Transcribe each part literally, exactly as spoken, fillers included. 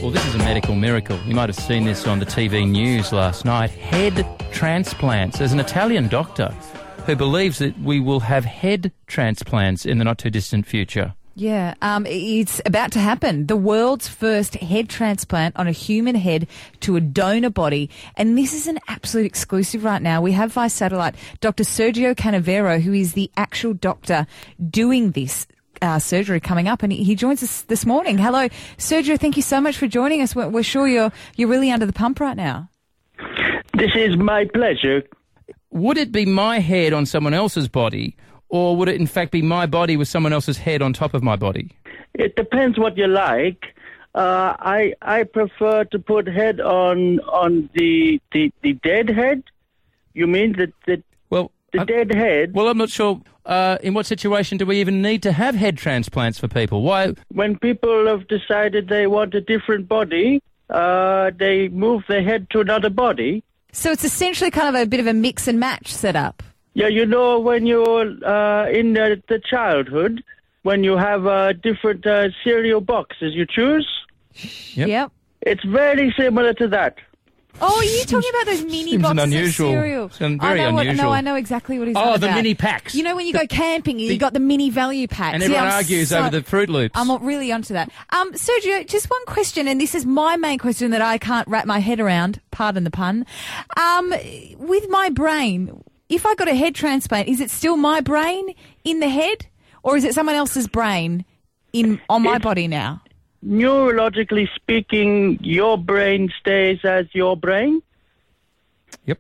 Well, this is a medical miracle. You might have seen this on the T V news last night. Head transplants. There's an Italian doctor who believes that we will have head transplants in the not-too-distant future. Yeah, um, it's about to happen. The world's first head transplant on a human head to a donor body. And this is an absolute exclusive right now. We have via satellite Doctor Sergio Canavero, who is the actual doctor doing this uh, surgery coming up. And he, he joins us this morning. Hello, Sergio. Thank you so much for joining us. We're, we're sure you're, you're really under the pump right now. This is my pleasure. Would it be my head on someone else's body, or would it in fact be my body with someone else's head on top of my body? It depends what you like. Uh, I I prefer to put head on on the the, the dead head. You mean the the, well, the I, dead head? Well, I'm not sure. Uh, in what situation do we even need to have head transplants for people? Why? When people have decided they want a different body, uh, they move their head to another body. So it's essentially kind of a bit of a mix and match setup. Yeah, you know, when you're uh, in the, the childhood, when you have uh, different uh, cereal boxes you choose. Yep. yep. It's very similar to that. Oh, are you talking about those mini Seems boxes unusual. of cereal? Seems very I know unusual. What, no, I know exactly what he's oh, talking the about. mini packs. You know when you go camping, you the, got the mini value packs. And everyone yeah, argues so, over the Fruit Loops. I'm really onto that. Um, Sergio, just one question, and this is my main question that I can't wrap my head around, pardon the pun. Um, with my brain, if I got a head transplant, is it still my brain in the head, or is it someone else's brain in on my it's, body now? Neurologically speaking, your brain stays as your brain. Yep.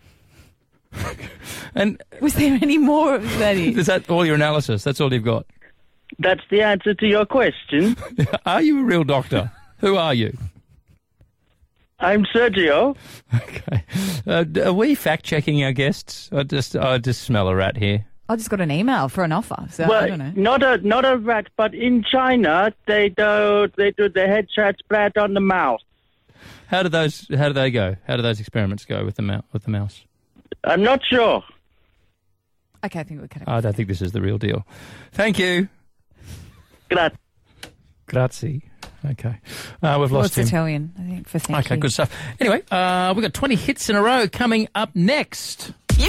And was there any more of that? Is that all your analysis? That's all you've got? That's the answer to your question. Are you a real doctor? Who are you? I'm Sergio. Okay. Uh, are we fact-checking our guests? I just, I just smell a rat here. I just got an email for an offer, so well, I don't know. Not a not a rat, but in China they do they do the head transplant on the mouse. How do those? How do they go? How do those experiments go with the mouse? With the mouse? I'm not sure. Okay, I think we're cut. I don't think this is the real deal. Thank you. Grazie. Grazie. Okay. Uh, we've well, lost it's him. Italian, I think, for thank Okay, you. good stuff. Anyway, uh, we've got twenty hits in a row coming up next.